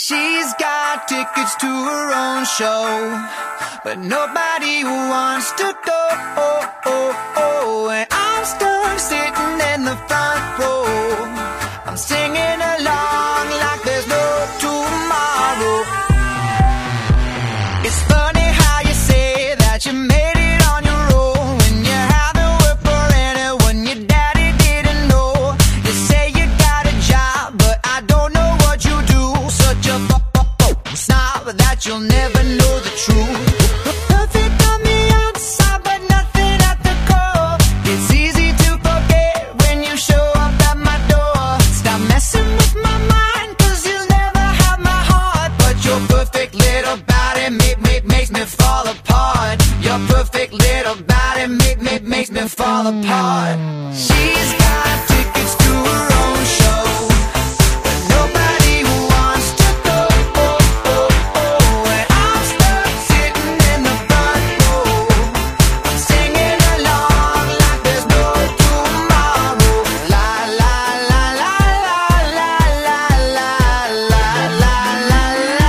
She's got tickets to her own show, but nobody wants to go. And I'm stuck sitting in the front row. I'm singing along like there's no tomorrow. It's funny how you say that you made it on your own when you haven't worked for anyone your daddy didn't know. You say you got a job, but I don't know what you do. Such a snob that you'll never know the truth. Perfect on the outside, but nothing at the core. It's easy to forget when you show up at my door. Stop messing with my mind, 'cause you'll never have my heart. But your perfect little body makes me fall apart. Your perfect little body makes me fall apart. She's got tickets to her own show, but nobody wants to go. And I'm stuck sitting in the front row. I'm singing along like there's no tomorrow. La la la la la la la la la la la.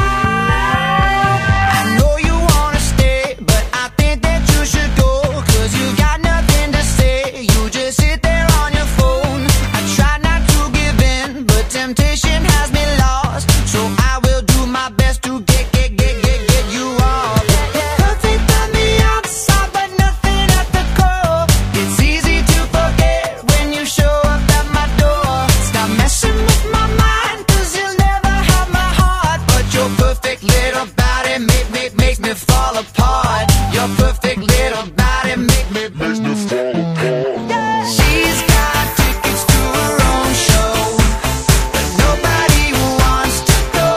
I know you wanna stay, but I think that you should go, 'cause you got nothing to say. You just sit there on your phone. I try not to give in, but temptation has me lost. So I will do my best to get you off. Perfect on the outside, but nothing at the core. It's easy to forget when you show up at my door. Stop messing with my mind, 'cause you'll never have my heart. But your perfect little body makes me fall apart. Your perfect little body makes me fall apart. She's got tickets to her own show, but nobody wants to go.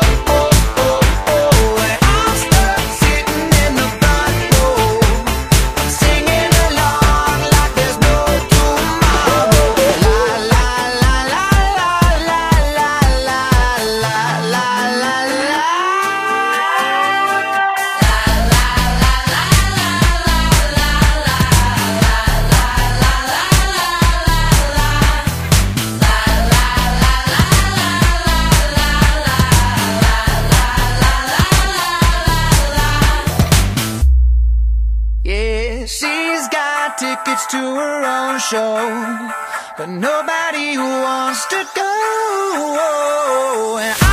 And I'm stuck sitting in the front row. I'm singing along like there's no tomorrow. La la la la la la la la la la la. Yeah, she's got tickets to her own show, but nobody wants to go. And